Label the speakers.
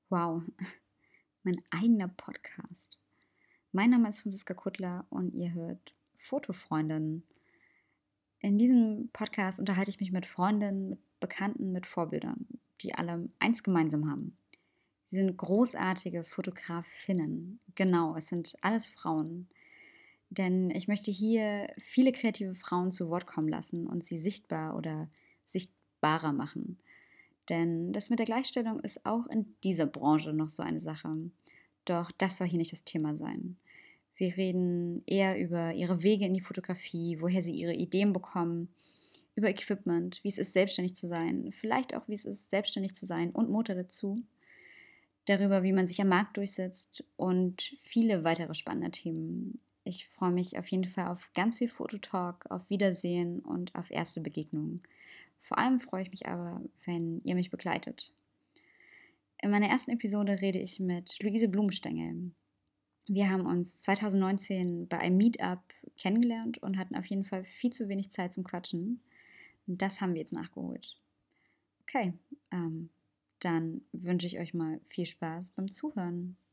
Speaker 1: Wow, mein eigener Podcast. Mein Name ist Franziska Kuttler und ihr hört Fotofreundinnen. In diesem Podcast unterhalte ich mich mit Freundinnen, mit Bekannten, mit Vorbildern, die alle eins gemeinsam haben. Sie sind großartige Fotografinnen. Genau, es sind alles Frauen. Denn ich möchte hier viele kreative Frauen zu Wort kommen lassen und sie sichtbar oder sichtbarer machen. Denn das mit der Gleichstellung ist auch in dieser Branche noch so eine Sache. Doch das soll hier nicht das Thema sein. Wir reden eher über ihre Wege in die Fotografie, woher sie ihre Ideen bekommen, über Equipment, wie es ist, selbstständig zu sein, vielleicht auch, wie es ist, selbstständig zu sein und Mutter dazu, darüber, wie man sich am Markt durchsetzt und viele weitere spannende Themen. Ich freue mich auf jeden Fall auf ganz viel Fototalk, auf Wiedersehen und auf erste Begegnungen. Vor allem freue ich mich aber, wenn ihr mich begleitet. In meiner ersten Episode rede ich mit Luise Blumenstengel. Wir haben uns 2019 bei einem Meetup kennengelernt und hatten auf jeden Fall viel zu wenig Zeit zum Quatschen. Und das haben wir jetzt nachgeholt. Okay, dann wünsche ich euch mal viel Spaß beim Zuhören.